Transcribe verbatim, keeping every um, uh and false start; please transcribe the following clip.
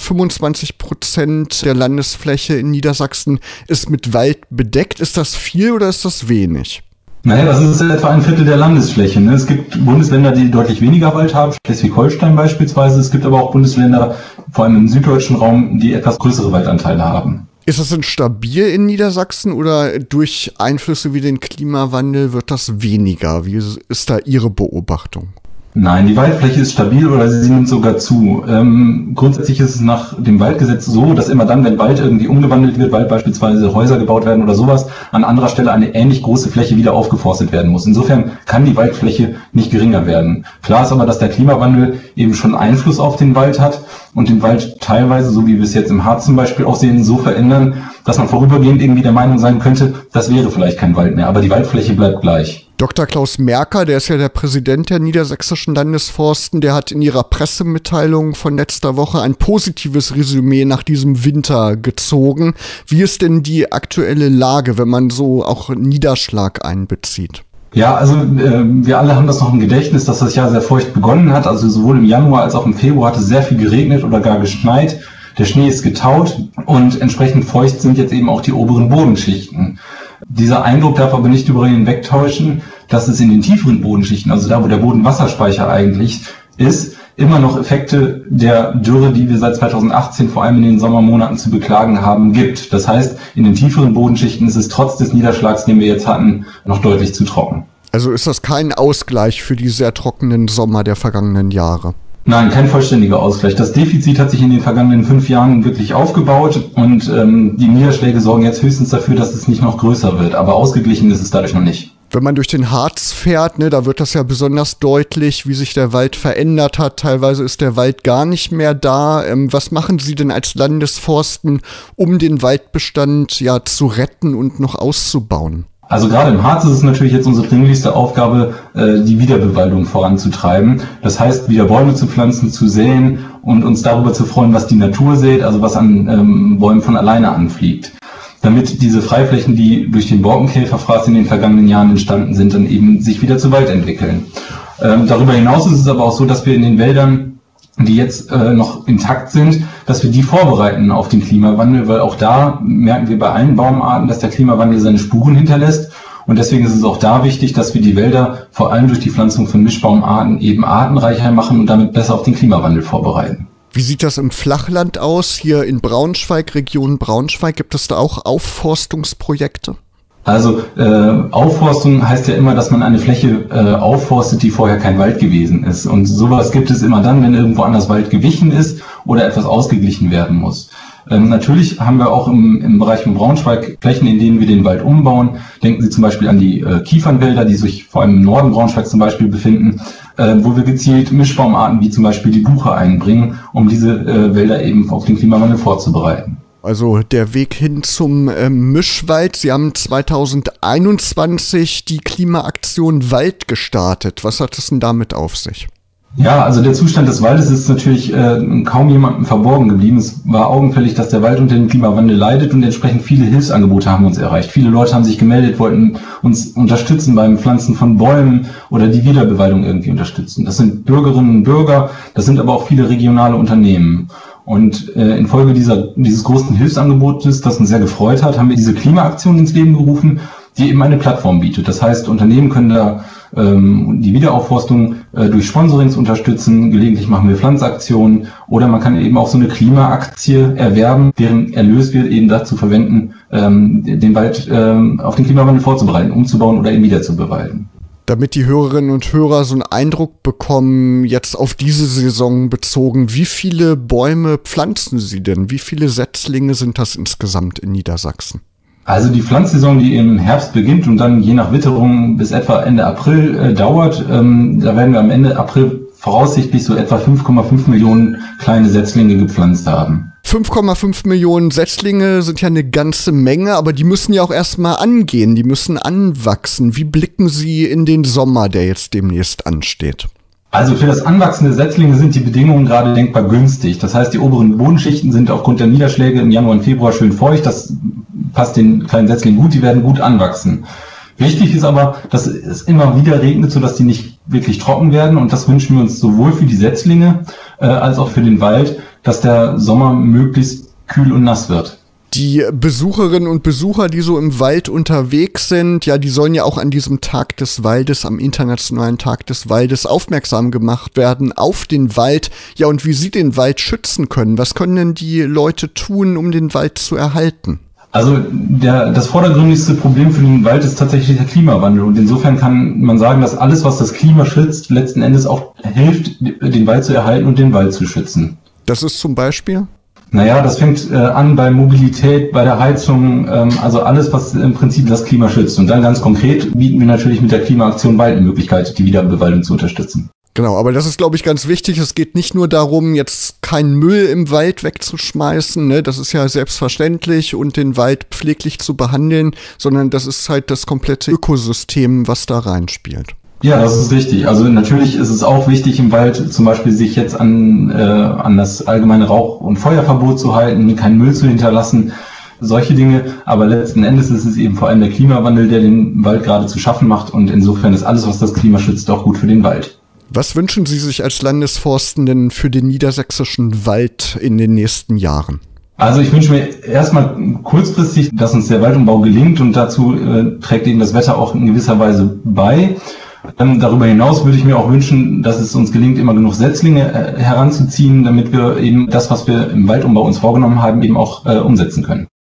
fünfundzwanzig Prozent der Landesfläche in Niedersachsen ist mit Wald bedeckt. Ist das viel oder ist das wenig? Naja, das ist etwa ein Viertel der Landesfläche. Ne? Es gibt Bundesländer, die deutlich weniger Wald haben, Schleswig-Holstein beispielsweise. Es gibt aber auch Bundesländer, vor allem im süddeutschen Raum, die etwas größere Waldanteile haben. Ist das denn stabil in Niedersachsen oder durch Einflüsse wie den Klimawandel wird das weniger? Wie ist da Ihre Beobachtung? Nein, die Waldfläche ist stabil oder sie nimmt sogar zu. Ähm, grundsätzlich ist es nach dem Waldgesetz so, dass immer dann, wenn Wald irgendwie umgewandelt wird, weil beispielsweise Häuser gebaut werden oder sowas, an anderer Stelle eine ähnlich große Fläche wieder aufgeforstet werden muss. Insofern kann die Waldfläche nicht geringer werden. Klar ist aber, dass der Klimawandel eben schon Einfluss auf den Wald hat und den Wald teilweise, so wie wir es jetzt im Harz zum Beispiel auch sehen, so verändern, dass man vorübergehend irgendwie der Meinung sein könnte, das wäre vielleicht kein Wald mehr, aber die Waldfläche bleibt gleich. Doktor Klaus Merker, der ist ja der Präsident der Niedersächsischen Landesforsten, der hat in ihrer Pressemitteilung von letzter Woche ein positives Resümee nach diesem Winter gezogen. Wie ist denn die aktuelle Lage, wenn man so auch Niederschlag einbezieht? Ja, also äh, wir alle haben das noch im Gedächtnis, dass das Jahr sehr feucht begonnen hat. Also sowohl im Januar als auch im Februar hat es sehr viel geregnet oder gar geschneit. Der Schnee ist getaut und entsprechend feucht sind jetzt eben auch die oberen Bodenschichten. Dieser Eindruck darf aber nicht über ihn hinwegtäuschen, dass es in den tieferen Bodenschichten, also da, wo der Bodenwasserspeicher eigentlich ist, immer noch Effekte der Dürre, die wir seit zweitausendachtzehn vor allem in den Sommermonaten zu beklagen haben, gibt. Das heißt, in den tieferen Bodenschichten ist es trotz des Niederschlags, den wir jetzt hatten, noch deutlich zu trocken. Also ist das kein Ausgleich für die sehr trockenen Sommer der vergangenen Jahre? Nein, kein vollständiger Ausgleich. Das Defizit hat sich in den vergangenen fünf Jahren wirklich aufgebaut und ähm, die Niederschläge sorgen jetzt höchstens dafür, dass es nicht noch größer wird. Aber ausgeglichen ist es dadurch noch nicht. Wenn man durch den Harz fährt, ne, da wird das ja besonders deutlich, wie sich der Wald verändert hat. Teilweise ist der Wald gar nicht mehr da. Ähm, was machen Sie denn als Landesforsten, um den Waldbestand ja zu retten und noch auszubauen? Also gerade im Harz ist es natürlich jetzt unsere dringlichste Aufgabe, die Wiederbewaldung voranzutreiben. Das heißt, wieder Bäume zu pflanzen, zu säen und uns darüber zu freuen, was die Natur sät, also was an ähm, Bäumen von alleine anfliegt. Damit diese Freiflächen, die durch den Borkenkäferfraß in den vergangenen Jahren entstanden sind, dann eben sich wieder zu Wald entwickeln. Ähm, darüber hinaus ist es aber auch so, dass wir in den Wäldern, die jetzt äh, noch intakt sind, dass wir die vorbereiten auf den Klimawandel, weil auch da merken wir bei allen Baumarten, dass der Klimawandel seine Spuren hinterlässt. Und deswegen ist es auch da wichtig, dass wir die Wälder vor allem durch die Pflanzung von Mischbaumarten eben artenreicher machen und damit besser auf den Klimawandel vorbereiten. Wie sieht das im Flachland aus? Hier in Braunschweig, Region Braunschweig, gibt es da auch Aufforstungsprojekte? Also äh, Aufforstung heißt ja immer, dass man eine Fläche äh, aufforstet, die vorher kein Wald gewesen ist. Und sowas gibt es immer dann, wenn irgendwo anders Wald gewichen ist oder etwas ausgeglichen werden muss. Ähm, natürlich haben wir auch im, im Bereich von Braunschweig Flächen, in denen wir den Wald umbauen. Denken Sie zum Beispiel an die äh, Kiefernwälder, die sich vor allem im Norden Braunschweigs zum Beispiel befinden, äh, wo wir gezielt Mischbaumarten wie zum Beispiel die Buche einbringen, um diese äh, Wälder eben auf den Klimawandel vorzubereiten. Also der Weg hin zum äh, Mischwald. Sie haben zweitausendeinundzwanzig die Klimaaktion Wald gestartet. Was hat es denn damit auf sich? Ja, also der Zustand des Waldes ist natürlich äh, kaum jemandem verborgen geblieben. Es war augenfällig, dass der Wald unter dem Klimawandel leidet und entsprechend viele Hilfsangebote haben uns erreicht. Viele Leute haben sich gemeldet, wollten uns unterstützen beim Pflanzen von Bäumen oder die Wiederbewaldung irgendwie unterstützen. Das sind Bürgerinnen und Bürger, das sind aber auch viele regionale Unternehmen. Und äh, infolge dieser, dieses großen Hilfsangebotes, das uns sehr gefreut hat, haben wir diese Klimaaktion ins Leben gerufen, die eben eine Plattform bietet. Das heißt, Unternehmen können da ähm, die Wiederaufforstung äh, durch Sponsorings unterstützen. Gelegentlich machen wir Pflanzaktionen oder man kann eben auch so eine Klimaaktie erwerben, deren Erlös wird eben dazu verwenden, ähm, den Wald ähm, auf den Klimawandel vorzubereiten, umzubauen oder ihn wieder zu bewalden. Damit die Hörerinnen und Hörer so einen Eindruck bekommen, jetzt auf diese Saison bezogen, wie viele Bäume pflanzen Sie denn? Wie viele Setzlinge sind das insgesamt in Niedersachsen? Also die Pflanzsaison, die im Herbst beginnt und dann je nach Witterung bis etwa Ende April äh, dauert, ähm, da werden wir am Ende April voraussichtlich so etwa fünf Komma fünf Millionen kleine Setzlinge gepflanzt haben. fünf Komma fünf Millionen Setzlinge sind ja eine ganze Menge, aber die müssen ja auch erstmal angehen, die müssen anwachsen. Wie blicken Sie in den Sommer, der jetzt demnächst ansteht? Also für das Anwachsen der Setzlinge sind die Bedingungen gerade denkbar günstig. Das heißt, die oberen Bodenschichten sind aufgrund der Niederschläge im Januar und Februar schön feucht. Das passt den kleinen Setzlingen gut, die werden gut anwachsen. Wichtig ist aber, dass es immer wieder regnet, sodass die nicht wirklich trocken werden. Und das wünschen wir uns sowohl für die Setzlinge äh, als auch für den Wald, dass der Sommer möglichst kühl und nass wird. Die Besucherinnen und Besucher, die so im Wald unterwegs sind, ja, die sollen ja auch an diesem Tag des Waldes, am Internationalen Tag des Waldes, aufmerksam gemacht werden auf den Wald. Ja, und wie sie den Wald schützen können. Was können denn die Leute tun, um den Wald zu erhalten? Also der, das vordergründigste Problem für den Wald ist tatsächlich der Klimawandel. Und insofern kann man sagen, dass alles, was das Klima schützt, letzten Endes auch hilft, den Wald zu erhalten und den Wald zu schützen. Das ist zum Beispiel? Naja, das fängt äh, an bei Mobilität, bei der Heizung, ähm, also alles, was im Prinzip das Klima schützt. Und dann ganz konkret bieten wir natürlich mit der Klimaaktion Wald eine Möglichkeit, die Wiederbewaldung zu unterstützen. Genau, aber das ist, glaube ich, ganz wichtig. Es geht nicht nur darum, jetzt keinen Müll im Wald wegzuschmeißen, ne? Das ist ja selbstverständlich, und den Wald pfleglich zu behandeln, sondern das ist halt das komplette Ökosystem, was da reinspielt. Ja, das ist richtig. Also natürlich ist es auch wichtig, im Wald zum Beispiel sich jetzt an, äh, an das allgemeine Rauch- und Feuerverbot zu halten, keinen Müll zu hinterlassen, solche Dinge. Aber letzten Endes ist es eben vor allem der Klimawandel, der den Wald gerade zu schaffen macht. Und insofern ist alles, was das Klima schützt, auch gut für den Wald. Was wünschen Sie sich als Landesforsten denn für den niedersächsischen Wald in den nächsten Jahren? Also ich wünsche mir erstmal kurzfristig, dass uns der Waldumbau gelingt, und dazu äh, trägt eben das Wetter auch in gewisser Weise bei. Ähm, darüber hinaus würde ich mir auch wünschen, dass es uns gelingt, immer genug Setzlinge äh, heranzuziehen, damit wir eben das, was wir im Waldumbau uns vorgenommen haben, eben auch äh, umsetzen können.